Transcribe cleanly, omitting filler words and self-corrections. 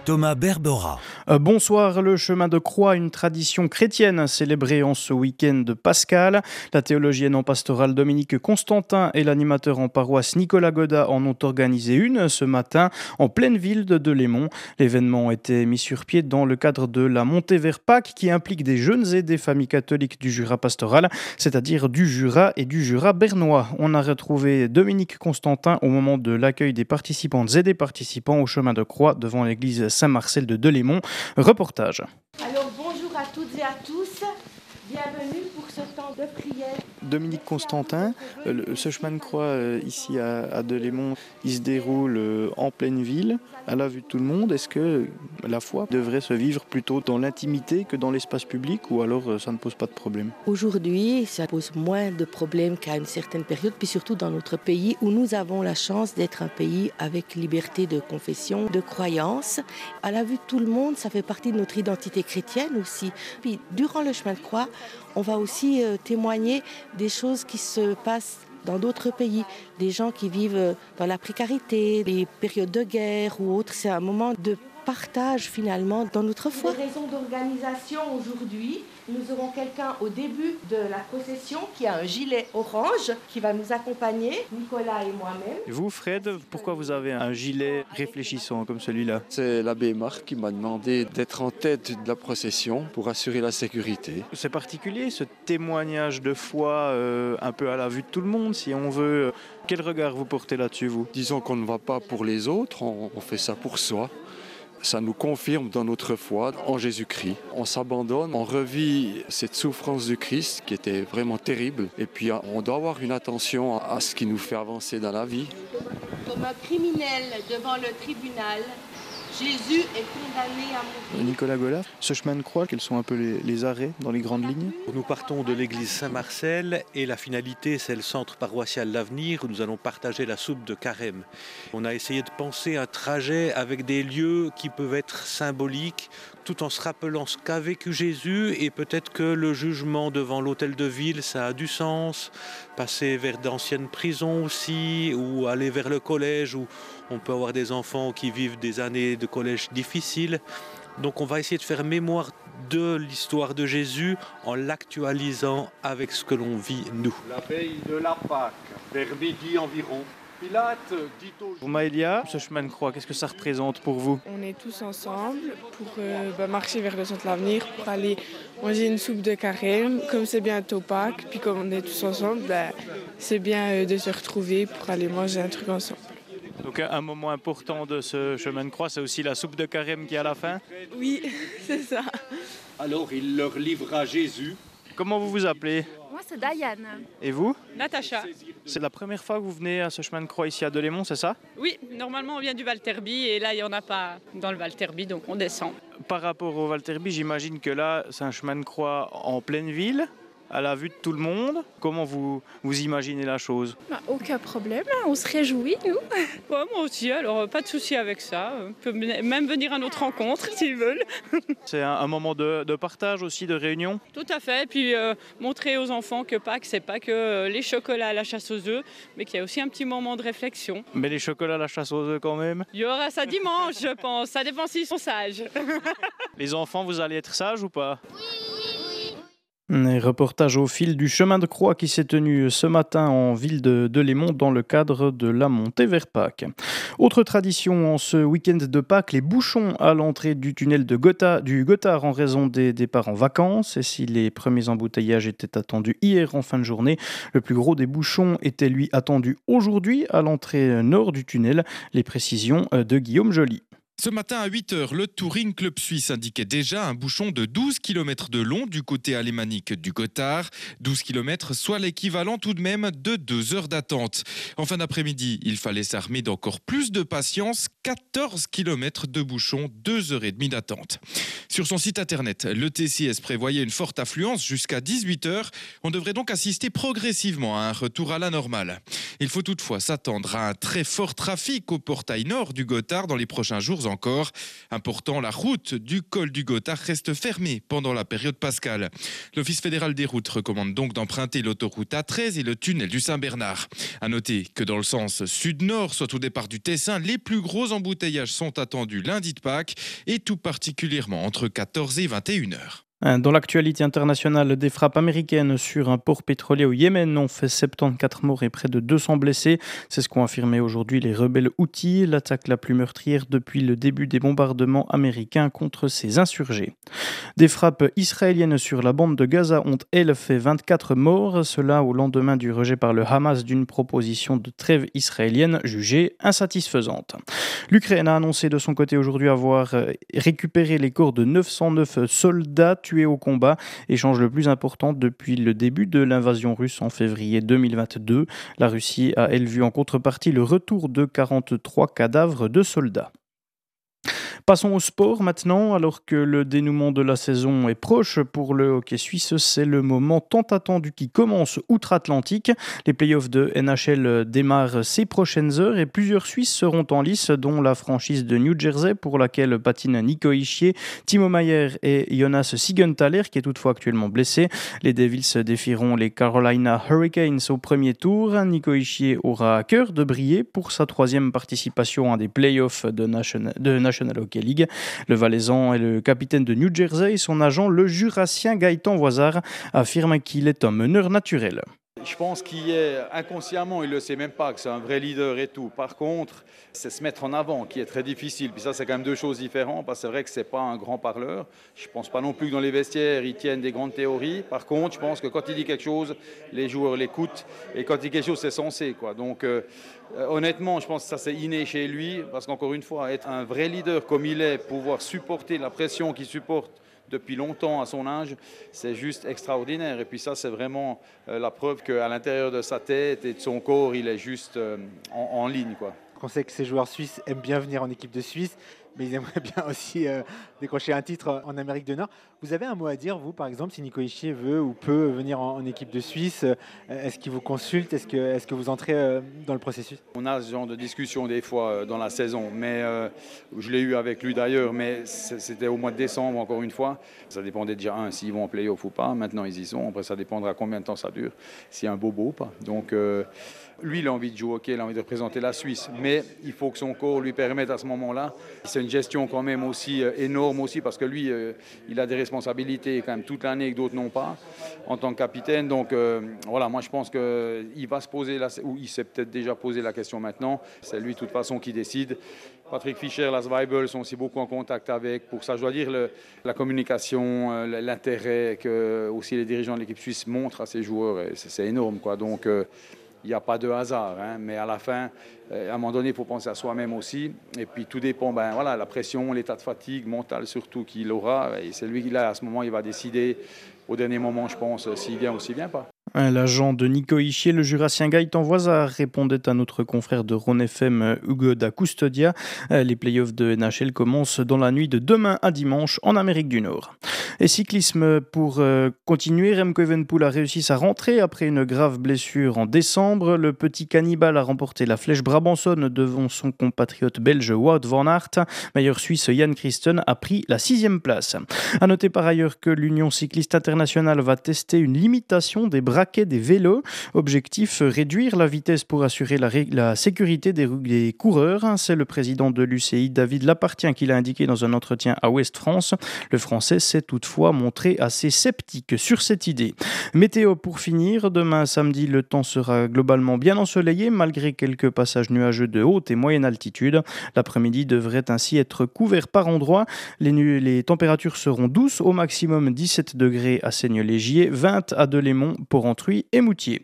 Thomas Berbera. Bonsoir, le chemin de croix, une tradition chrétienne célébrée en ce week-end de Pascal. La théologienne en pastorale Dominique Constantin et l'animateur en paroisse Nicolas Godin en ont organisé une ce matin en pleine ville de Delémont. L'événement a été mis sur pied dans le cadre de la montée vers Pâques qui implique des jeunes et des familles catholiques du Jura pastoral, c'est-à-dire du Jura et du Jura bernois. On a retrouvé Dominique Constantin au moment de l'accueil des participantes et des participants au chemin de croix devant l'église Saint-Marcel de Delémont. Reportage. Alors bonjour à toutes et à tous, bienvenue pour ce temps de prière. Dominique Constantin, ce chemin de croix ici à Delémont, il se déroule en pleine ville, à la vue de tout le monde. Est-ce que la foi devrait se vivre plutôt dans l'intimité que dans l'espace public ou alors ça ne pose pas de problème? Aujourd'hui, ça pose moins de problèmes qu'à une certaine période, puis surtout dans notre pays où nous avons la chance d'être un pays avec liberté de confession, de croyance. À la vue de tout le monde, ça fait partie de notre identité chrétienne aussi. Puis durant le chemin de croix, on va aussi témoigner des choses qui se passent dans d'autres pays, des gens qui vivent dans la précarité, les périodes de guerre ou autres. C'est un moment de partage finalement dans notre foi. Pour des raisons d'organisation aujourd'hui, nous aurons quelqu'un au début de la procession qui a un gilet orange qui va nous accompagner, Nicolas et moi-même. Et vous, Fred, pourquoi vous avez un gilet réfléchissant comme celui-là? C'est l'abbé Marc qui m'a demandé d'être en tête de la procession pour assurer la sécurité. C'est particulier ce témoignage de foi un peu à la vue de tout le monde, si on veut. Quel regard vous portez là-dessus, vous? Disons qu'on ne va pas pour les autres, on fait ça pour soi. Ça nous confirme dans notre foi en Jésus-Christ. On s'abandonne, on revit cette souffrance du Christ qui était vraiment terrible. Et puis on doit avoir une attention à ce qui nous fait avancer dans la vie. Comme un criminel devant le tribunal, Jésus est condamné à mourir. Nicolas Godin, ce chemin de croix, quels sont un peu les arrêts dans les grandes lignes? Nous partons de l'église Saint-Marcel et la finalité, c'est le centre paroissial L'Avenir où nous allons partager la soupe de carême. On a essayé de penser un trajet avec des lieux qui peuvent être symboliques tout en se rappelant ce qu'a vécu Jésus et peut-être que le jugement devant l'hôtel de ville, ça a du sens. Passer vers d'anciennes prisons aussi ou aller vers le collège où on peut avoir des enfants qui vivent des années de collège difficiles. Donc on va essayer de faire mémoire de l'histoire de Jésus en l'actualisant avec ce que l'on vit nous. La veille de la Pâque, vers midi environ, Pilate dit aux Pour Maëlia, ce chemin de croix, qu'est-ce que ça représente pour vous? On est tous ensemble pour marcher vers le centre L'Avenir, pour aller manger une soupe de carême. Comme c'est bientôt Pâques, puis comme on est tous ensemble, c'est bien de se retrouver pour aller manger un truc ensemble. Donc un moment important de ce chemin de croix, c'est aussi la soupe de carême qui est à la fin? Oui, c'est ça. Alors il leur livra Jésus. Comment vous vous appelez? Moi, c'est Diane. Et vous? Natacha. C'est la première fois que vous venez à ce chemin de croix ici à Delémont, c'est ça? Oui, normalement on vient du Val-Terby et là il n'y en a pas dans le Val-Terby, donc on descend. Par rapport au Val-Terby, j'imagine que là, c'est un chemin de croix en pleine ville, à la vue de tout le monde. Comment vous imaginez la chose? Aucun problème, on se réjouit, nous. Ouais, moi aussi, alors pas de souci avec ça. On peut même venir à notre rencontre s'ils veulent. C'est un moment de partage aussi, de réunion? Tout à fait, et puis montrer aux enfants que Pâques, c'est pas que les chocolats à la chasse aux œufs, mais qu'il y a aussi un petit moment de réflexion. Mais les chocolats à la chasse aux œufs quand même? Il y aura ça dimanche, je pense, ça dépend s'ils sont sages. Les enfants, vous allez être sages ou pas? Un reportage au fil du chemin de croix qui s'est tenu ce matin en ville de Delémont dans le cadre de la montée vers Pâques. Autre tradition en ce week-end de Pâques, les bouchons à l'entrée du tunnel du Gothard en raison des départs en vacances. Et si les premiers embouteillages étaient attendus hier en fin de journée, le plus gros des bouchons était lui attendu aujourd'hui à l'entrée nord du tunnel. Les précisions de Guillaume Joly. Ce matin à 8h, le Touring Club Suisse indiquait déjà un bouchon de 12 km de long du côté alémanique du Gothard. 12 km, soit l'équivalent tout de même de 2 heures d'attente. En fin d'après-midi, il fallait s'armer d'encore plus de patience. 14 km de bouchon, 2h30 d'attente. Sur son site internet, le TCS prévoyait une forte affluence jusqu'à 18h. On devrait donc assister progressivement à un retour à la normale. Il faut toutefois s'attendre à un très fort trafic au portail nord du Gothard dans les prochains jours jours encore. Important, la route du col du Gothard reste fermée pendant la période pascale. L'Office fédéral des routes recommande donc d'emprunter l'autoroute A13 et le tunnel du Saint-Bernard. À noter que dans le sens sud-nord, soit au départ du Tessin, les plus gros embouteillages sont attendus lundi de Pâques et tout particulièrement entre 14 et 21 heures. Dans l'actualité internationale, des frappes américaines sur un port pétrolier au Yémen ont fait 74 morts et près de 200 blessés. C'est ce qu'ont affirmé aujourd'hui les rebelles Houthis, l'attaque la plus meurtrière depuis le début des bombardements américains contre ces insurgés. Des frappes israéliennes sur la bande de Gaza ont, elles, fait 24 morts, cela au lendemain du rejet par le Hamas d'une proposition de trêve israélienne jugée insatisfaisante. L'Ukraine a annoncé de son côté aujourd'hui avoir récupéré les corps de 909 soldats tués au combat, échange le plus important depuis le début de l'invasion russe en février 2022. La Russie a, elle, vu en contrepartie le retour de 43 cadavres de soldats. Passons au sport maintenant, alors que le dénouement de la saison est proche pour le hockey suisse, c'est le moment tant attendu qui commence outre-Atlantique. Les playoffs de NHL démarrent ces prochaines heures et plusieurs Suisses seront en lice, dont la franchise de New Jersey pour laquelle patinent Nico Hischier, Timo Meier et Jonas Siegenthaler qui est toutefois actuellement blessé. Les Devils défieront les Carolina Hurricanes au premier tour. Nico Hischier aura à cœur de briller pour sa troisième participation à des playoffs de National Hockey League. Le Valaisan est le capitaine de New Jersey et son agent, le Jurassien Gaëtan Voisard, affirme qu'il est un meneur naturel. Je pense qu'il est inconsciemment, il ne le sait même pas que c'est un vrai leader et tout. Par contre, c'est se mettre en avant qui est très difficile. Puis ça, c'est quand même deux choses différentes parce que c'est vrai que ce n'est pas un grand parleur. Je ne pense pas non plus que dans les vestiaires, ils tiennent des grandes théories. Par contre, je pense que quand il dit quelque chose, les joueurs l'écoutent. Et quand il dit quelque chose, c'est sensé, quoi. Donc, honnêtement, je pense que ça, c'est inné chez lui. Parce qu'encore une fois, être un vrai leader comme il est, pouvoir supporter la pression qu'il supporte depuis longtemps à son âge, c'est juste extraordinaire. Et puis ça, c'est vraiment la preuve qu'à l'intérieur de sa tête et de son corps, il est juste en ligne, quoi. On sait que ces joueurs suisses aiment bien venir en équipe de Suisse, mais ils aimeraient bien aussi décrocher un titre en Amérique du Nord. Vous avez un mot à dire, vous, par exemple, si Nico Hischier veut ou peut venir en équipe de Suisse, est-ce qu'il vous consulte, est-ce que vous entrez dans le processus? On a ce genre de discussion des fois dans la saison, mais je l'ai eu avec lui d'ailleurs, mais c'était au mois de décembre, encore une fois. Ça dépendait déjà, s'ils vont en play-off ou pas. Maintenant, ils y sont. Après, ça dépendra combien de temps ça dure, s'il y a un bobo ou pas. Donc, lui, il a envie de jouer au hockey, il a envie de représenter la Suisse, mais il faut que son corps lui permette à ce moment-là. C'est une gestion quand même aussi énorme aussi, parce que lui, il a des responsabilités quand même toute l'année que d'autres n'ont pas en tant que capitaine. Donc voilà, moi je pense qu'il va se poser, ou il s'est peut-être déjà posé la question maintenant. C'est lui de toute façon qui décide. Patrick Fischer, Lars Weibel sont aussi beaucoup en contact avec. Pour ça, je dois dire la communication, l'intérêt que aussi les dirigeants de l'équipe suisse montrent à ces joueurs, c'est énorme, quoi. Donc il n'y a pas de hasard, mais à la fin, à un moment donné, il faut penser à soi-même aussi. Et puis tout dépend, la pression, l'état de fatigue mentale surtout qu'il aura. Et c'est lui qui, là, à ce moment, il va décider au dernier moment, je pense, s'il vient ou s'il ne vient pas. L'agent de Nico Hischier, le Jurassien Gaëtan Voisard, répondait à notre confrère de Rhône FM, Hugo da Custodia. Les playoffs de NHL commencent dans la nuit de demain à dimanche en Amérique du Nord. Et cyclisme pour continuer, Remco Evenepoel a réussi sa rentrée après une grave blessure en décembre. Le petit cannibale a remporté la Flèche Brabançonne devant son compatriote belge Wout van Aert. Meilleur Suisse Jan Christen a pris la 6e place. A noter par ailleurs que l'Union cycliste internationale va tester une limitation des braquets des vélos. Objectif, réduire la vitesse pour assurer la sécurité des coureurs. C'est le président de l'UCI, David Lapartien, qui l'a indiqué dans un entretien à Ouest France. Le Français s'est toutefois montré assez sceptique sur cette idée. Météo pour finir, demain samedi, le temps sera globalement bien ensoleillé malgré quelques passages nuageux de haute et moyenne altitude. L'après-midi devrait ainsi être couvert par endroits. Les températures seront douces, au maximum 17 degrés à Seignelay-Gier, 20 à Delémont, Porrentruy et Moutier.